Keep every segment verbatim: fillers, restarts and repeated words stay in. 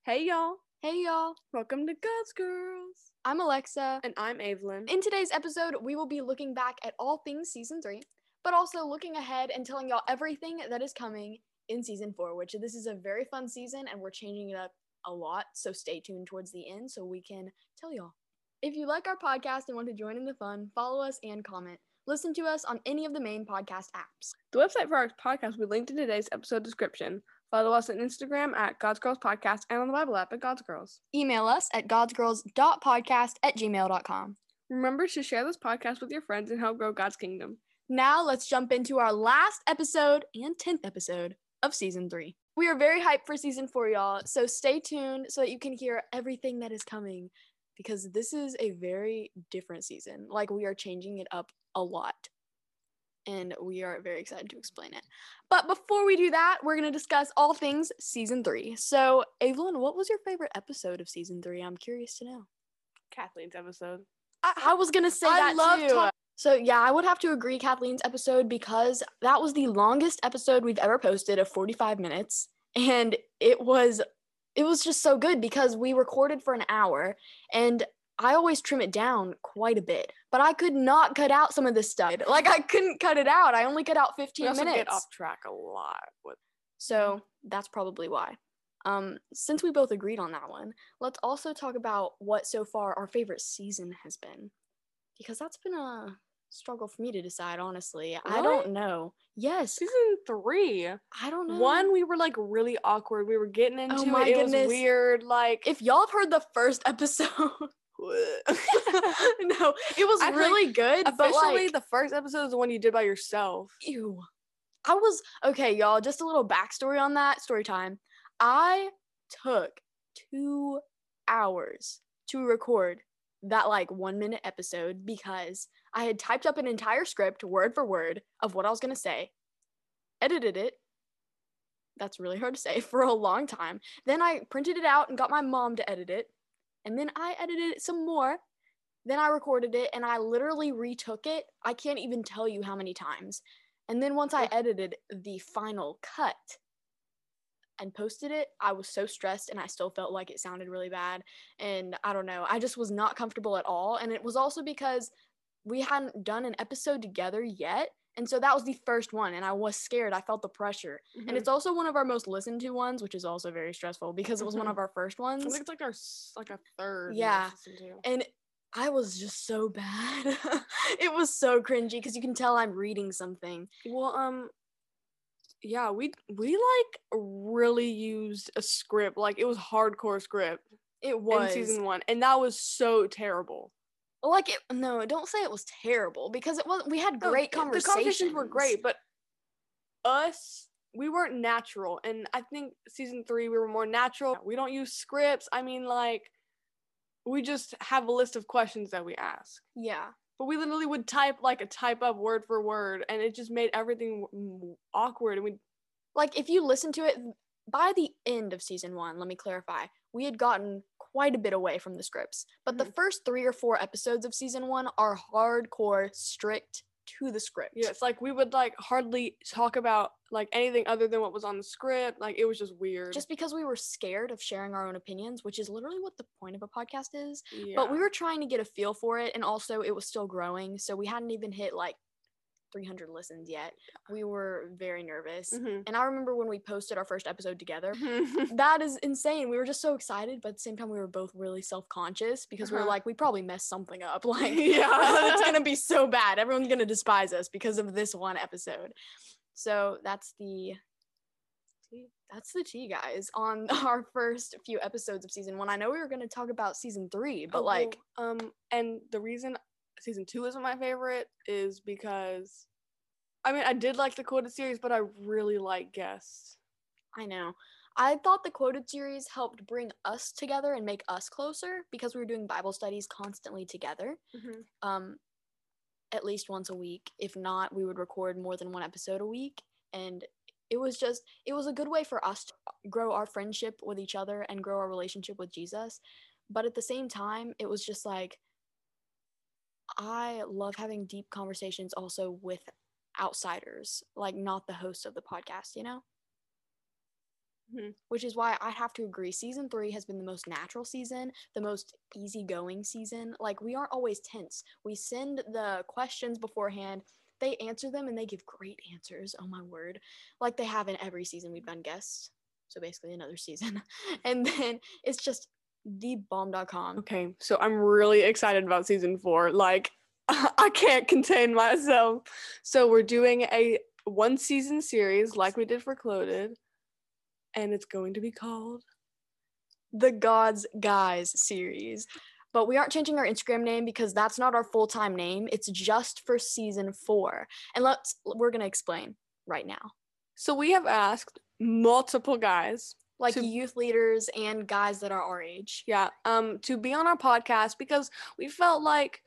Hey y'all, Hey y'all, welcome to God's Girls. I'm Alexa. And I'm Evelyn. In today's episode, we will be looking back at all things season three, but also looking ahead and telling y'all everything that is coming in season four, which this is a very fun season and we're changing it up a lot, so stay tuned towards the end so we can tell y'all. If you like our podcast and want to join in the fun, follow us and comment. Listen to us on any of the main podcast apps. The website for our podcast we linked in today's episode description. Follow us on Instagram at God's Girls Podcast and on the Bible app at God's Girls. Email us at godsgirls.podcast at gmail.com. Remember to share this podcast with your friends and help grow God's kingdom. Now let's jump into our last episode and tenth episode of season three. We are very hyped for season four, y'all, so stay tuned so that you can hear everything that is coming because this is a very different season. Like, we are changing it up a lot. And we are very excited to explain it. But before we do that, we're going to discuss all things season three. So, Evelyn, what was your favorite episode of season three? I'm curious to know. Kathleen's episode. I, I was going to say I that love too. talk- so, yeah, I would have to agree Kathleen's episode because that was the longest episode we've ever posted of forty-five minutes. And it was, it was just so good because we recorded for an hour and I always trim it down quite a bit, but I could not cut out some of this stuff. Like, I couldn't cut it out. I only cut out fifteen we also minutes. get off track a lot. With- so that's probably why. Um, since we both agreed on that one, let's also talk about what so far our favorite season has been, because that's been a struggle for me to decide, honestly. I Really? don't know. Yes. Season three. I don't know. One, we were like really awkward. We were getting into Oh my it. It goodness. was weird. Like, If y'all have heard the first episode, no, it was Actually, really good, but officially, like, the first episode is the one you did by yourself. ew. I was, okay, y'all, just a little backstory on that, story time. I took two hours to record that, like, one-minute episode because I had typed up an entire script, word for word, of what I was going to say, edited it, that's really hard to say, for a long time. Then I printed it out and got my mom to edit it, and then I edited it some more. Then I recorded it, and I literally retook it. I can't even tell you how many times. And then once I edited the final cut and posted it, I was so stressed, and I still felt like it sounded really bad. And I don't know, I just was not comfortable at all. And it was also because we hadn't done an episode together yet. And so that was the first one, and I was scared. I felt the pressure. Mm-hmm. And it's also one of our most listened to ones, which is also very stressful because it was one Mhm. of our first ones. I think it's like our s- like a third. Yeah. Season two. And I was just so bad. It was so cringy because you can tell I'm reading something. Well, um, yeah, we we like really used a script. Like, it was hardcore script It was. in season one, and that was so terrible. Like, it, no, don't say it was terrible because it was. We had No, great the conversations. The conversations were great, but us, we weren't natural. And I think season three, we were more natural. We don't use scripts. I mean, like, we just have a list of questions that we ask. Yeah. But we literally would type, like, a type up word for word, and it just made everything w- awkward. And we, Like, if you listen to it, by the end of season one, let me clarify, we had gotten quite a bit away from the scripts. But the Mhm. first three or four episodes of season one are hardcore, strict to the script. yeah, it's like we would, like, hardly talk about, like, anything other than what was on the script. Like, it was just weird. Just because we were scared of sharing our own opinions, which is literally what the point of a podcast is. yeah. But we were trying to get a feel for it, and also it was still growing, so we hadn't even hit like three hundred listens yet. We were very nervous. Mhm. And I remember when we posted our first episode together, Mhm. that is insane. We were just so excited, but at the same time we were both really self-conscious because we were Uh-huh. like, we probably messed something up. Like, Yeah. it's gonna be so bad. Everyone's gonna despise us because of this one episode. So that's the that's the tea, guys, on our first few episodes of season one. I know we were gonna talk about season three, but Oh, like well, um, and the reason season two isn't my favorite is because, I mean, I did like the quoted series, but I really like guests. I know. I thought the quoted series helped bring us together and make us closer because we were doing Bible studies constantly together, Mm-hmm. um, at least once a week. If not, we would record more than one episode a week. And it was just, it was a good way for us to grow our friendship with each other and grow our relationship with Jesus. But at the same time, it was just like, I love having deep conversations also with outsiders, like not the host of the podcast, you know? Mhm. which is why I have to agree. Season three has been the most natural season, the most easygoing season. Like, we aren't always tense. We send the questions beforehand. They answer them, and they give great answers. Oh, my word. Like they have in every season we've done guests. So basically another season. And then it's just the bomb dot com. Okay, so I'm really excited about season four. Like, I can't contain myself. So we're doing a one season series like we did for Clouded, and it's going to be called The God's Guys series. But we aren't changing our Instagram name because that's not our full-time name. It's just for season four. And let's we're gonna explain right now. So we have asked multiple guys, Like to- youth leaders and guys that are our age. yeah, um, to be on our podcast because we felt like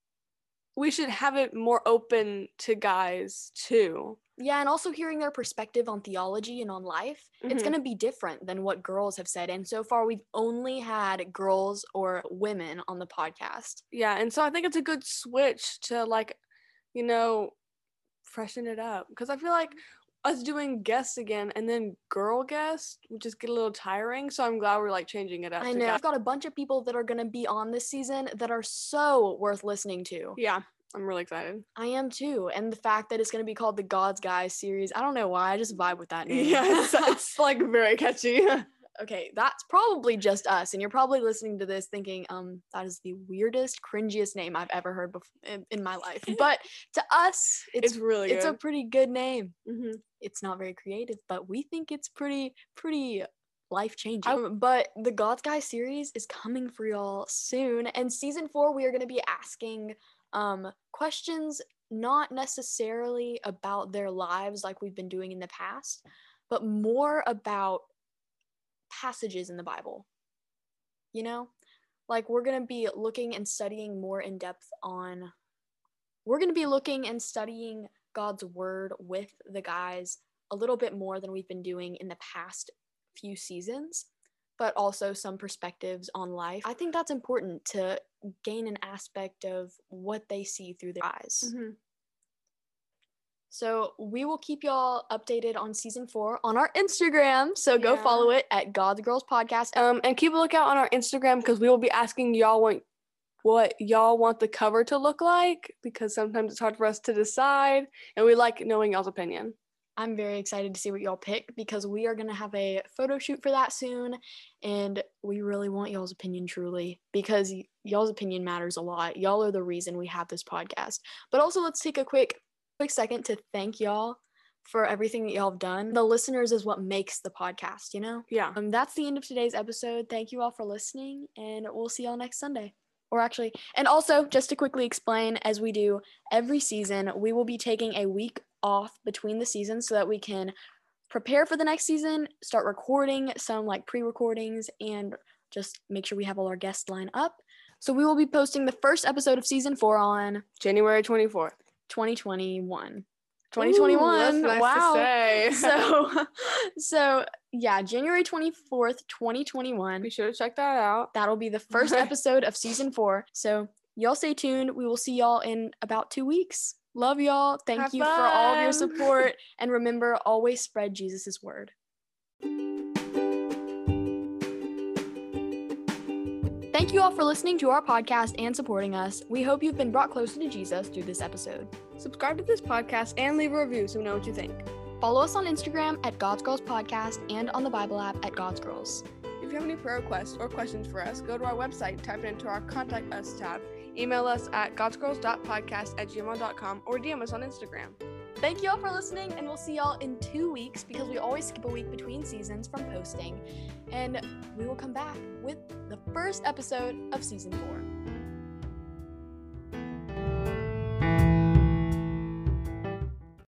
we should have it more open to guys too. Yeah, and also hearing their perspective on theology and on life, it's Mhm. going to be different than what girls have said. And so far, we've only had girls or women on the podcast. Yeah, and so I think it's a good switch to, like, you know, freshen it up. Because I feel like us doing guests again and then girl guests would just get a little tiring. So I'm glad we're, like, changing it up. I to know. guys. I've got a bunch of people that are going to be on this season that are so worth listening to. Yeah, I'm really excited. I am too. And the fact that it's going to be called the God's Guys series, I don't know why. I just vibe with that name. Yeah, it's, it's like very catchy. Okay, that's probably just us, and you're probably listening to this thinking, um, that is the weirdest, cringiest name I've ever heard before in, in my life. But to us, it's It's really it's a good. pretty good name. hmm It's not very creative, but we think it's pretty pretty life changing. Um, but the God's Guy series is coming for y'all soon, and season four we are going to be asking um questions not necessarily about their lives like we've been doing in the past, but more about passages in the Bible. You know, like we're going to be looking and studying more in depth on we're going to be looking and studying God's word with the guys a little bit more than we've been doing in the past few seasons, but also some perspectives on life. I think that's important to gain an aspect of what they see through their eyes. hmm So we will keep y'all updated on season four on our Instagram. So go Yeah. follow it at God's Girls Podcast. Um, and keep a lookout on our Instagram because we will be asking y'all what what y'all want the cover to look like because sometimes it's hard for us to decide, and we like knowing y'all's opinion. I'm very excited to see what y'all pick because we are going to have a photo shoot for that soon, and we really want y'all's opinion truly because y- y'all's opinion matters a lot. Y'all are the reason we have this podcast. But also, let's take a quick quick second to thank y'all for everything that y'all have done. The listeners is what makes the podcast, you know? Yeah. Um, that's the end of today's episode. Thank you all for listening, and we'll see y'all next Sunday. Or actually, and also, just to quickly explain, as we do every season, we will be taking a week off between the seasons so that we can prepare for the next season, start recording some like pre-recordings, and just make sure we have all our guests lined up. So we will be posting the first episode of season four on January twenty-fourth. twenty twenty-one. twenty twenty Ooh, twenty-one. that's nice Wow. to say. So, so yeah, January twenty-fourth, twenty twenty-one. Be sure to check that out. That'll be the first episode of season four. So y'all stay tuned. We will see y'all in about two weeks. Love y'all. Thank Have you for all of your fun. support. And remember, always spread Jesus' word. Thank you all for listening to our podcast and supporting us. We hope you've been brought closer to Jesus through this episode. Subscribe to this podcast and leave a review so we know what you think. Follow us on Instagram at God's Girls Podcast and on the Bible app at God's Girls. If you have any prayer requests or questions for us, go to our website, type it into our Contact Us tab, email us at godsgirls dot podcast at gmail dot com, or D M us on Instagram. Thank you all for listening, and we'll see y'all in two weeks because we always skip a week between seasons from posting. And we will come back with the first episode of season four.